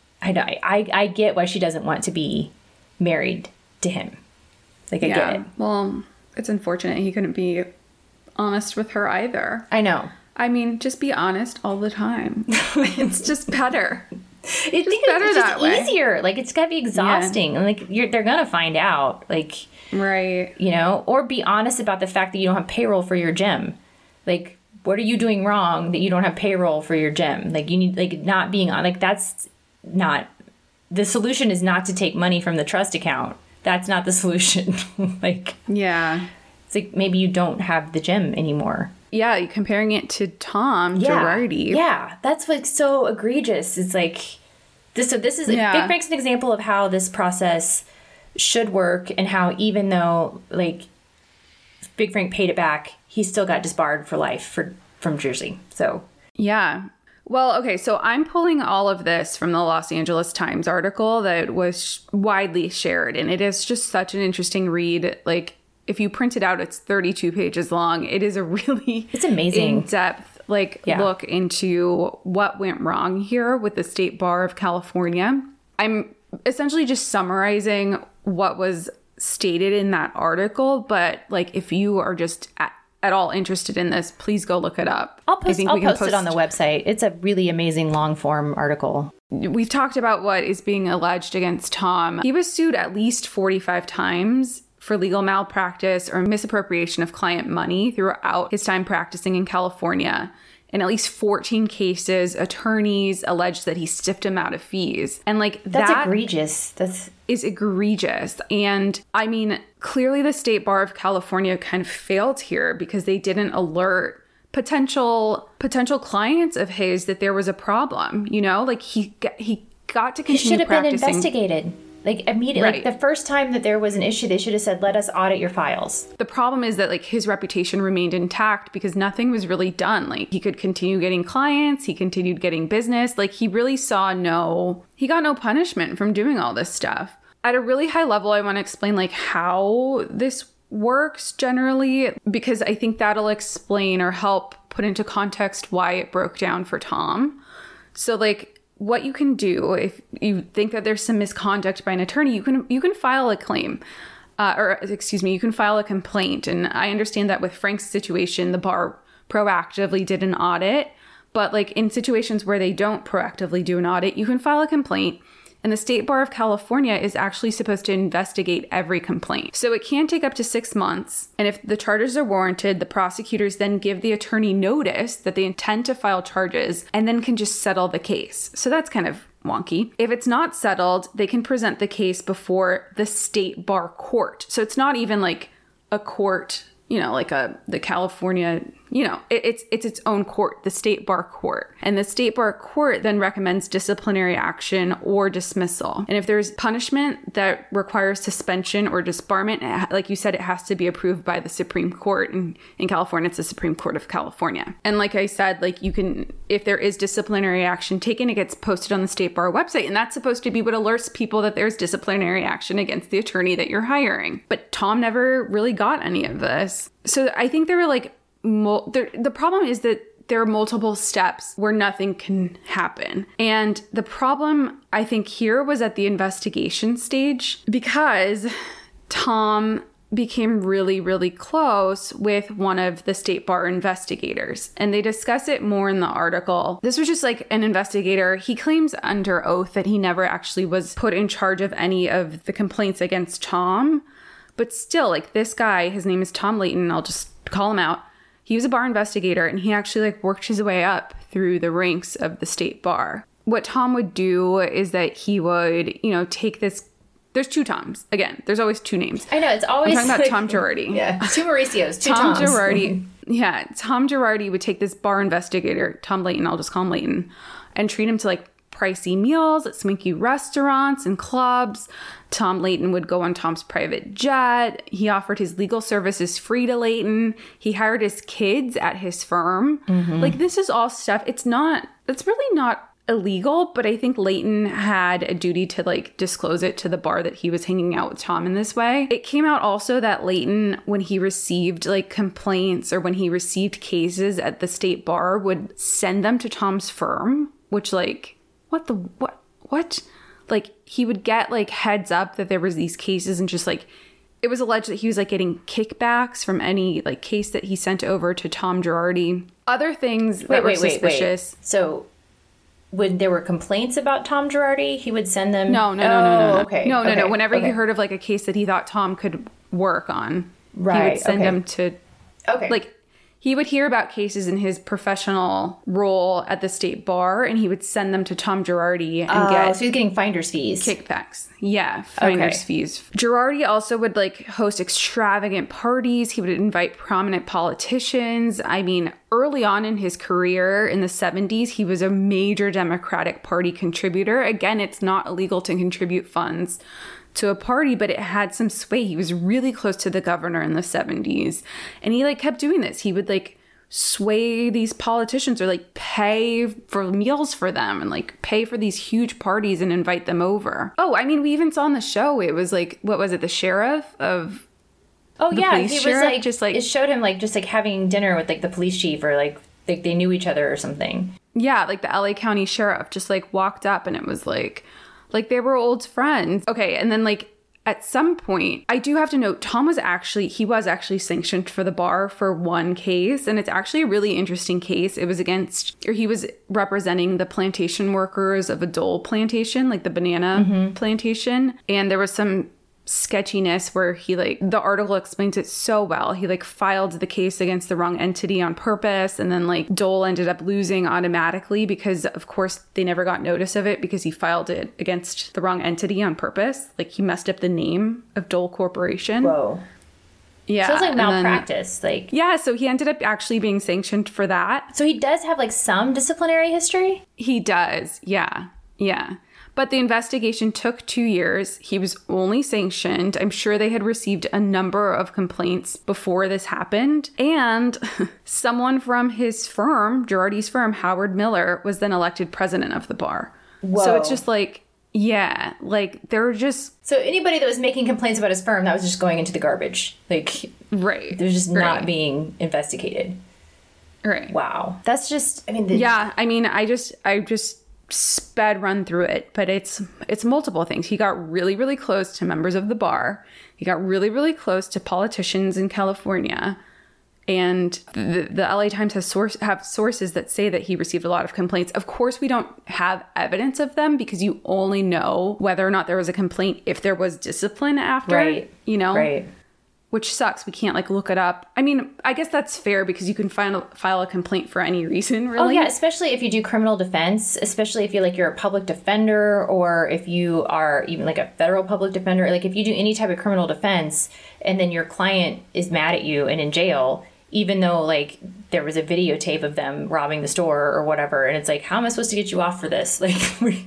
I get why she doesn't want to be married to him. Like, I get it. Well, it's unfortunate he couldn't be honest with her either. I know. I mean, just be honest all the time. It's just better. It's better that way. Easier. Like, it's gotta be exhausting. Yeah. And like, they're gonna find out. Like, right. Or be honest about the fact that you don't have payroll for your gym. Like, what are you doing wrong that you don't have payroll for your gym? Like, you need, like, not being on, like, that's not, the solution is not to take money from the trust account. That's not the solution. Like, yeah. It's like, maybe you don't have the gym anymore. Yeah, comparing it to Tom Girardi. Yeah, that's what's so egregious. It's like, this is, Big Frank's an example of how this process should work and how even though, like, Big Frank paid it back, he still got disbarred for life from Jersey. So, yeah. Well, okay, so I'm pulling all of this from the Los Angeles Times article that was widely shared, and it is just such an interesting read. Like, if you print it out, it's 32 pages long. It is a really it's amazing in-depth look into what went wrong here with the State Bar of California. I'm essentially just summarizing what was stated in that article, but like if you are just at all interested in this, please go look it up. I'll post it on the website. It's a really amazing long form article. We've talked about what is being alleged against Tom. He was sued at least 45 times for legal malpractice or misappropriation of client money throughout his time practicing in California. In at least 14 cases, attorneys alleged that he stiffed him out of fees. And like that's egregious. That is egregious. And I mean, clearly the State Bar of California kind of failed here because they didn't alert potential clients of his that there was a problem. Like he got to continue practicing. He should have been investigated. Like immediately, right. Like the first time that there was an issue, they should have said, let us audit your files. The problem is that like his reputation remained intact because nothing was really done. Like he could continue getting clients. He continued getting business. Like he really he got no punishment from doing all this stuff. At a really high level, I want to explain like how this works generally, because I think that'll explain or help put into context why it broke down for Tom. So like, what you can do if you think that there's some misconduct by an attorney, you can file a claim, you can file a complaint. And I understand that with Frank's situation, the bar proactively did an audit, but like in situations where they don't proactively do an audit, you can file a complaint. And the State Bar of California is actually supposed to investigate every complaint. So it can take up to 6 months. And if the charges are warranted, the prosecutors then give the attorney notice that they intend to file charges and then can just settle the case. So that's kind of wonky. If it's not settled, they can present the case before the State Bar Court. So it's not even like a court, like the California, it's its own court, the State Bar Court. And the State Bar Court then recommends disciplinary action or dismissal. And if there's punishment that requires suspension or disbarment, like you said, it has to be approved by the Supreme Court. And in California, it's the Supreme Court of California. And like I said, like you can, if there is disciplinary action taken, it gets posted on the State Bar website. And that's supposed to be what alerts people that there's disciplinary action against the attorney that you're hiring. But Tom never really got any of this. So I think there were like, the problem is that there are multiple steps where nothing can happen. And the problem, I think, here was at the investigation stage because Tom became really, really close with one of the State Bar investigators. And they discuss it more in the article. This was just like an investigator. He claims under oath that he never actually was put in charge of any of the complaints against Tom. But still, like this guy, his name is Tom Layton. I'll just call him out. He was a bar investigator and he actually like worked his way up through the ranks of the State Bar. What Tom would do is that he would, take this. There's two Toms. Again, there's always two names. I know. It's always I'm talking about Tom Girardi. Yeah. Two Mauricios. Two Tom Toms. Girardi. Yeah, Tom Girardi would take this bar investigator, Tom Layton, I'll just call him Layton, and treat him to like pricey meals at swanky restaurants and clubs. Tom Layton would go on Tom's private jet. He offered his legal services free to Layton. He hired his kids at his firm. Like, this is all stuff. It's really not illegal, but I think Layton had a duty to like disclose it to the bar that he was hanging out with Tom in this way. It came out also that Layton, when he received like complaints or when he received cases at the state bar, would send them to Tom's firm, which like, what? Like, he would get like heads up that there was these cases, and just like, it was alleged that he was like getting kickbacks from any like case that he sent over to Tom Girardi. Other things that were suspicious. So when there were complaints about Tom Girardi, he would send them? No. Okay. No. Whenever he heard of like a case that he thought Tom could work on, he would send them to, like, he would hear about cases in his professional role at the state bar, and he would send them to Tom Girardi and get... So he's getting finder's fees. Kickbacks. Yeah, finder's fees. Girardi also would like host extravagant parties. He would invite prominent politicians. I mean, early on in his career in the 70s, he was a major Democratic Party contributor. Again, it's not illegal to contribute funds to a party, but it had some sway. He was really close to the governor in the 70s. And he like kept doing this. He would like sway these politicians or like pay for meals for them and like pay for these huge parties and invite them over. Oh, I mean, we even saw on the show, it was like, what was it? The sheriff of the police he sheriff? was like, just like, it showed him like just like having dinner with like the police chief, or like they knew each other or something. Yeah, like the LA County sheriff just like walked up, and it was like they were old friends. Okay, and then like at some point, I do have to note, Tom was actually sanctioned for the bar for one case, and it's actually a really interesting case. It was he was representing the plantation workers of a Dole plantation, like the banana plantation, and there was some sketchiness where he like, the article explains it so well. He like filed the case against the wrong entity on purpose, and then like Dole ended up losing automatically because of course they never got notice of it because he filed it against the wrong entity on purpose. Like, he messed up the name of Dole Corporation. Whoa. Yeah. Sounds like malpractice. So he ended up actually being sanctioned for that. So he does have like some disciplinary history? He does. Yeah. But the investigation took 2 years. He was only sanctioned. I'm sure they had received a number of complaints before this happened. And someone from his firm, Girardi's firm, Howard Miller, was then elected president of the bar. Whoa. So it's just like, yeah, like they're just... So anybody that was making complaints about his firm, that was just going into the garbage. Like, right. They're just not being investigated. Right. Wow. That's just, I mean... I just sped run through it, but it's multiple things. He got really, really close to members of the bar. He got really, really close to politicians in California. And the LA Times have sources that say that he received a lot of complaints. Of course, we don't have evidence of them because you only know whether or not there was a complaint if there was discipline after, right. Right. Which sucks. We can't like look it up. I mean, I guess that's fair because you can file a complaint for any reason, really. Oh yeah, especially if you do criminal defense, especially if you're a public defender, or if you are even like a federal public defender. Like, if you do any type of criminal defense and then your client is mad at you and in jail, even though like there was a videotape of them robbing the store or whatever, and it's like, how am I supposed to get you off for this? Like,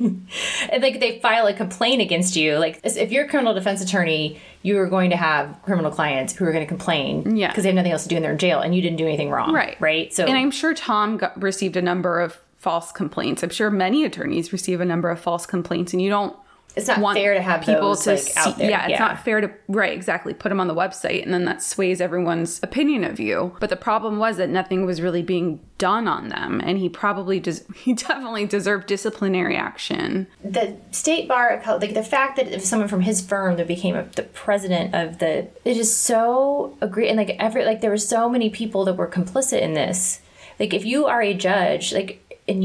and like they file a complaint against you. Like, if you're a criminal defense attorney, you are going to have criminal clients who are going to complain because they have nothing else to do and they're in jail, and you didn't do anything wrong. Right. So, and I'm sure Tom received a number of false complaints. I'm sure many attorneys receive a number of false complaints, and you don't. It's not fair to have people those, like, out there. Yeah, it's not fair to, right, exactly, put them on the website, and then that sways everyone's opinion of you. But the problem was that nothing was really being done on them, and he definitely deserved disciplinary action. The state bar, like the fact that if someone from his firm that became the president of it is so and like there were so many people that were complicit in this. Like, if you are a judge, like, and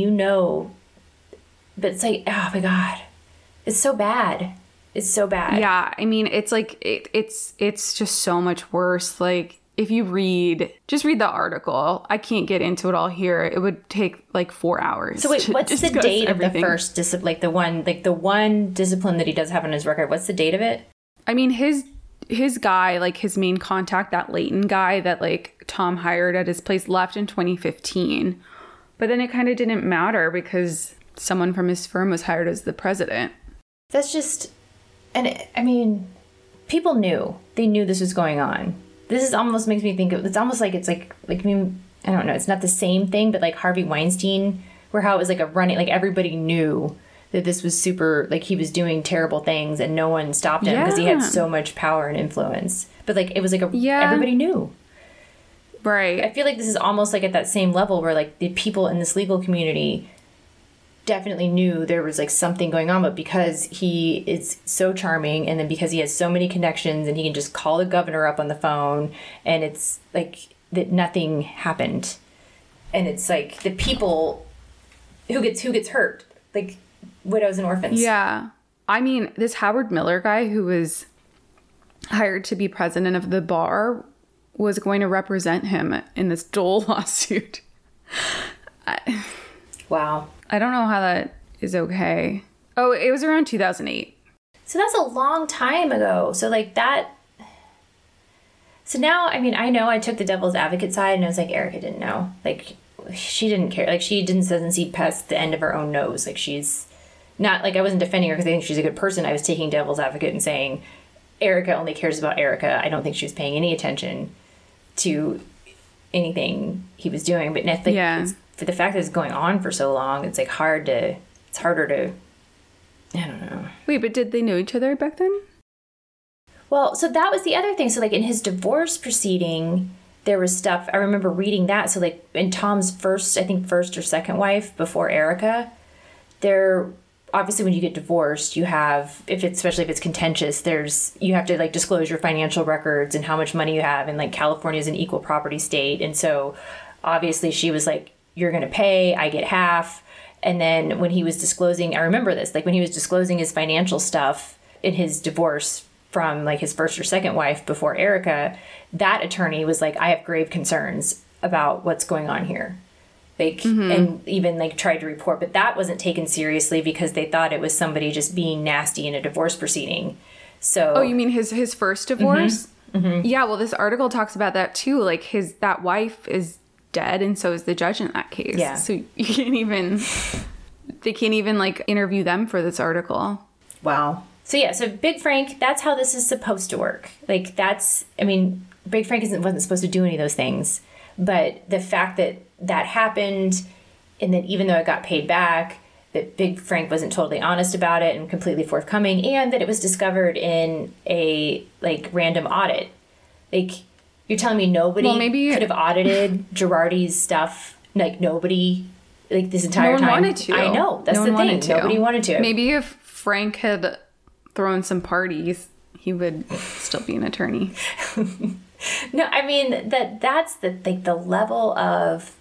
but it's like, oh my God. It's so bad. It's so bad. Yeah, I mean, it's like it's just so much worse. Like, if you just read the article. I can't get into it all here. It would take like 4 hours. So wait, what's the date of the first discipline? Like the one discipline that he does have on his record. What's the date of it? I mean, his guy, like his main contact, that Layton guy that like Tom hired at his place left in 2015. But then it kind of didn't matter because someone from his firm was hired as the president. That's just, and I mean, people knew. They knew this was going on. This is almost makes me think of, it's almost like, it's like I mean, I don't know, it's not the same thing, but like Harvey Weinstein, where how it was like a running, like everybody knew that this was super, like he was doing terrible things and no one stopped him because he had so much power and influence. But like, it was like everybody knew. Right. I feel like this is almost like at that same level where like the people in this legal community definitely knew there was like something going on, but because he is so charming and then because he has so many connections and he can just call the governor up on the phone and it's like that nothing happened. And it's like the people who gets hurt, like widows and orphans. Yeah. I mean, this Howard Miller guy who was hired to be president of the bar was going to represent him in this Dole lawsuit. Wow. I don't know how that is okay. Oh, it was around 2008. So that's a long time ago. So like that. So now, I mean, I know I took the devil's advocate side and I was like, Erica didn't know. Like, she didn't care. Like, she doesn't see past the end of her own nose. Like, she's not, like, I wasn't defending her because I think she's a good person. I was taking devil's advocate and saying, Erica only cares about Erica. I don't think she was paying any attention to anything he was doing. But like, for the fact that it's going on for so long, it's like harder to, I don't know. Wait, but did they know each other back then? Well, so that was the other thing. So like in his divorce proceeding, there was stuff, I remember reading that. So like in Tom's first or second wife before Erica, there, obviously when you get divorced, you have, especially if it's contentious, you have to like disclose your financial records and how much money you have. And like California is an equal property state. And so obviously she was like, you're going to pay, I get half. And then when he was disclosing, I remember this, like when he was disclosing his financial stuff in his divorce from like his first or second wife before Erica, that attorney was like, I have grave concerns about what's going on here. Like, and even like tried to report, but that wasn't taken seriously because they thought it was somebody just being nasty in a divorce proceeding. So, oh, you mean his first divorce? Yeah. Well, this article talks about that too. Like that wife is dead, and so is the judge in that case. Yeah. So they can't even like interview them for this article. Wow. So yeah, so Big Frank, that's how this is supposed to work. Like Big Frank wasn't supposed to do any of those things. But the fact that that happened, and that even though it got paid back, that Big Frank wasn't totally honest about it and completely forthcoming, and that it was discovered in a like random audit. Like, you're telling me nobody could have audited Girardi's stuff? Like nobody, like this entire time? No one wanted to. I know, that's the thing. Nobody wanted to. Maybe if Frank had thrown some parties, he would still be an attorney. No, I mean that's the level of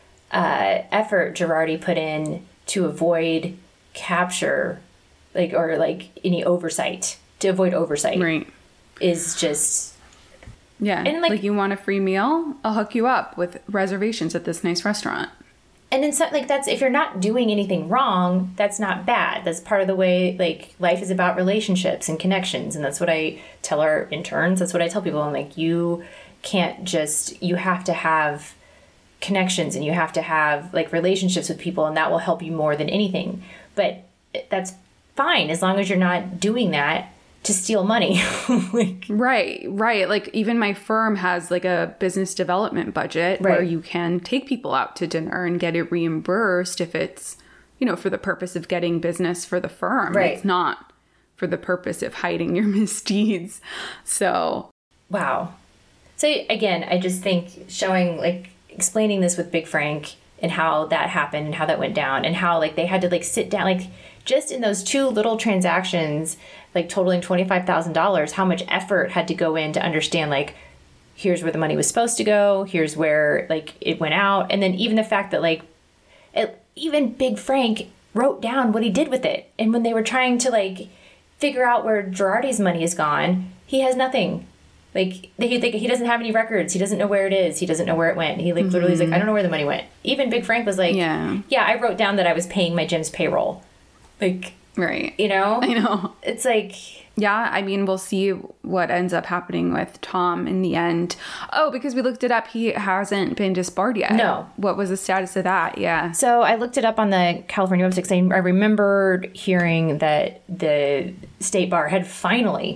effort Girardi put in to avoid capture, or any oversight, to avoid oversight, right? Is just and like you want a free meal, I'll hook you up with reservations at this nice restaurant. And then that's, if you're not doing anything wrong, that's not bad. That's part of the way, like, life is about relationships and connections. And that's what I tell our interns. That's what I tell people. I'm like, you can't just, you have to have connections and you have to have like relationships with people, and that will help you more than anything. But that's fine as long as you're not doing that to steal money. Right. Like even my firm has like a business development budget where you can take people out to dinner and get it reimbursed if it's, for the purpose of getting business for the firm. Right. It's not for the purpose of hiding your misdeeds. So. Wow. So again, I just think explaining this with Big Frank and how that happened and how that went down and how they had to sit down, just in those two little transactions, totaling $25,000, how much effort had to go in to understand, here's where the money was supposed to go, here's where, it went out. And then even the fact that, even Big Frank wrote down what he did with it. And when they were trying to, figure out where Girardi's money is gone, he has nothing. He doesn't have any records. He doesn't know where it is. He doesn't know where it went. He, literally is I don't know where the money went. Even Big Frank was yeah, I wrote down that I was paying my gym's payroll. Right. I know? It's Yeah, I mean, we'll see what ends up happening with Tom in the end. Oh, because we looked it up, he hasn't been disbarred yet. No. What was the status of that? Yeah. So I looked it up on the California website. I remembered hearing that the state bar had finally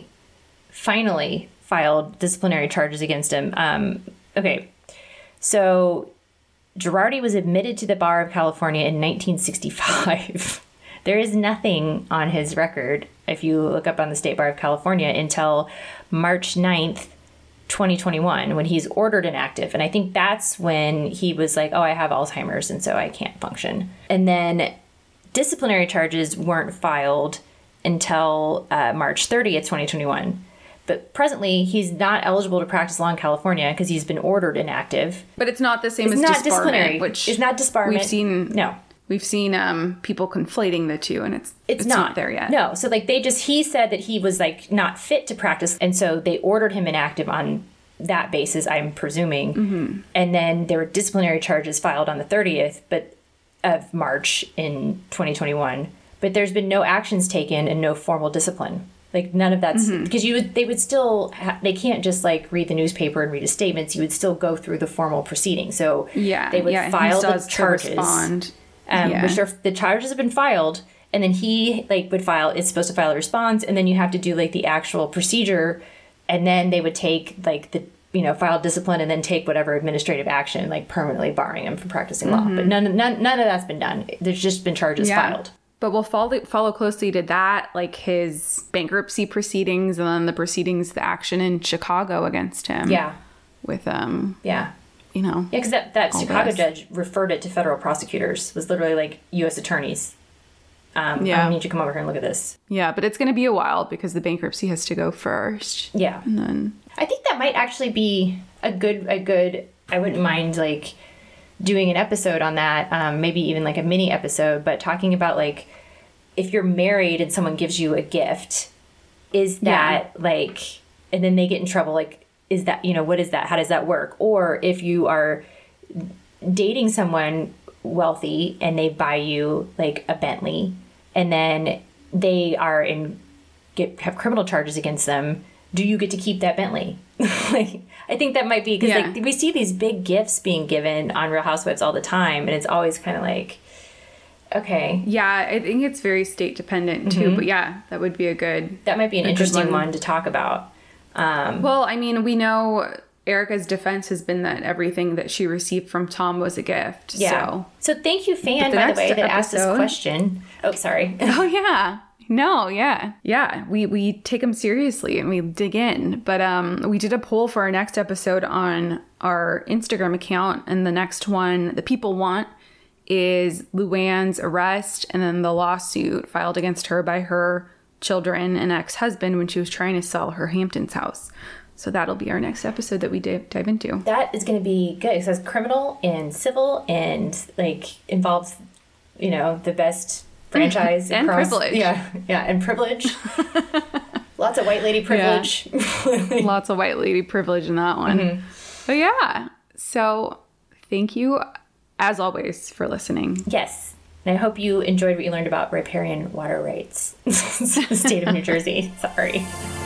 filed disciplinary charges against him. Okay, so Girardi was admitted to the Bar of California in 1965. There is nothing on his record, if you look up on the State Bar of California, until March 9th, 2021, when he's ordered inactive. And I think that's when he was like, oh, I have Alzheimer's, and so I can't function. And then disciplinary charges weren't filed until March 30th, 2021. But presently, he's not eligible to practice law in California because he's been ordered inactive. But it's not the same as disbarment, which it's not disbarment. We've seen people conflating the two, and it's not there yet. No, so like he said that he was like not fit to practice, and so they ordered him inactive on that basis, I'm presuming. Mm-hmm. And then there were disciplinary charges filed on the 30th of March in 2021. But there's been no actions taken and no formal discipline. Like none of that's because they would still they can't just like read the newspaper and read his statements. You would still go through the formal proceedings. So they would file the charges, which the charges have been filed, and then he would file. It's supposed to file a response, and then you have to do like the actual procedure, and then they would take file discipline, and then take whatever administrative action, like permanently barring him from practicing law. But none of that's been done. There's just been charges filed. But we'll follow closely to that, like his bankruptcy proceedings and then the proceedings, the action in Chicago against him. Yeah. With, Yeah, because that Chicago judge referred it to federal prosecutors. It was literally like U.S. attorneys. I need you to come over here and look at this. Yeah, but it's going to be a while because the bankruptcy has to go first. Yeah. And then I think that might actually be a good, I wouldn't mind like doing an episode on that, maybe even like a mini episode, but talking about like if you're married and someone gives you a gift, is that like, and then they get in trouble, like, is that, what is that? How does that work? Or if you are dating someone wealthy and they buy you like a Bentley and then they are have criminal charges against them, do you get to keep that Bentley? Like, I think that might be because we see these big gifts being given on Real Housewives all the time, and it's always kind of like, okay. Yeah, I think it's very state dependent too, but that would be that might be an interesting one to talk about. Well, I mean, we know Erica's defense has been that everything that she received from Tom was a gift. Yeah. So thank you, fan, by the way, that asked this question. Oh, sorry. Oh, yeah. No, yeah. Yeah, we take them seriously and we dig in. But we did a poll for our next episode on our Instagram account. And the next one that people want is Luann's arrest and then the lawsuit filed against her by her children and ex-husband when she was trying to sell her Hamptons house. So that'll be our next episode that we dive into. That is going to be good. It says criminal and civil and like involves, the best franchise and across, privilege. Yeah, and privilege. Lots of white lady privilege. Yeah. Lots of white lady privilege in that one. Mm-hmm. But yeah, so thank you as always for listening. Yes. And I hope you enjoyed what you learned about riparian water rights. The state of New Jersey. Sorry.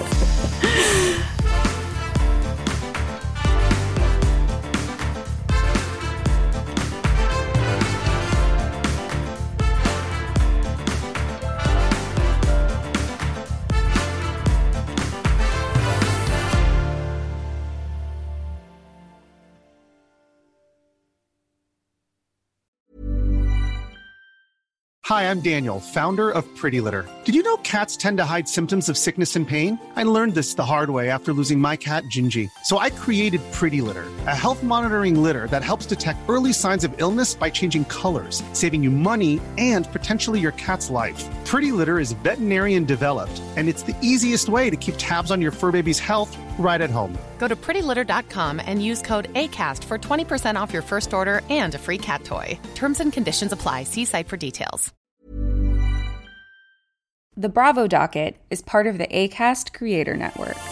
Hi, I'm Daniel, founder of Pretty Litter. Did you know cats tend to hide symptoms of sickness and pain? I learned this the hard way after losing my cat, Gingy. So I created Pretty Litter, a health monitoring litter that helps detect early signs of illness by changing colors, saving you money and potentially your cat's life. Pretty Litter is veterinarian developed, and it's the easiest way to keep tabs on your fur baby's health right at home. Go to prettylitter.com and use code ACAST for 20% off your first order and a free cat toy. Terms and conditions apply. See site for details. The Bravo Docket is part of the Acast Creator Network.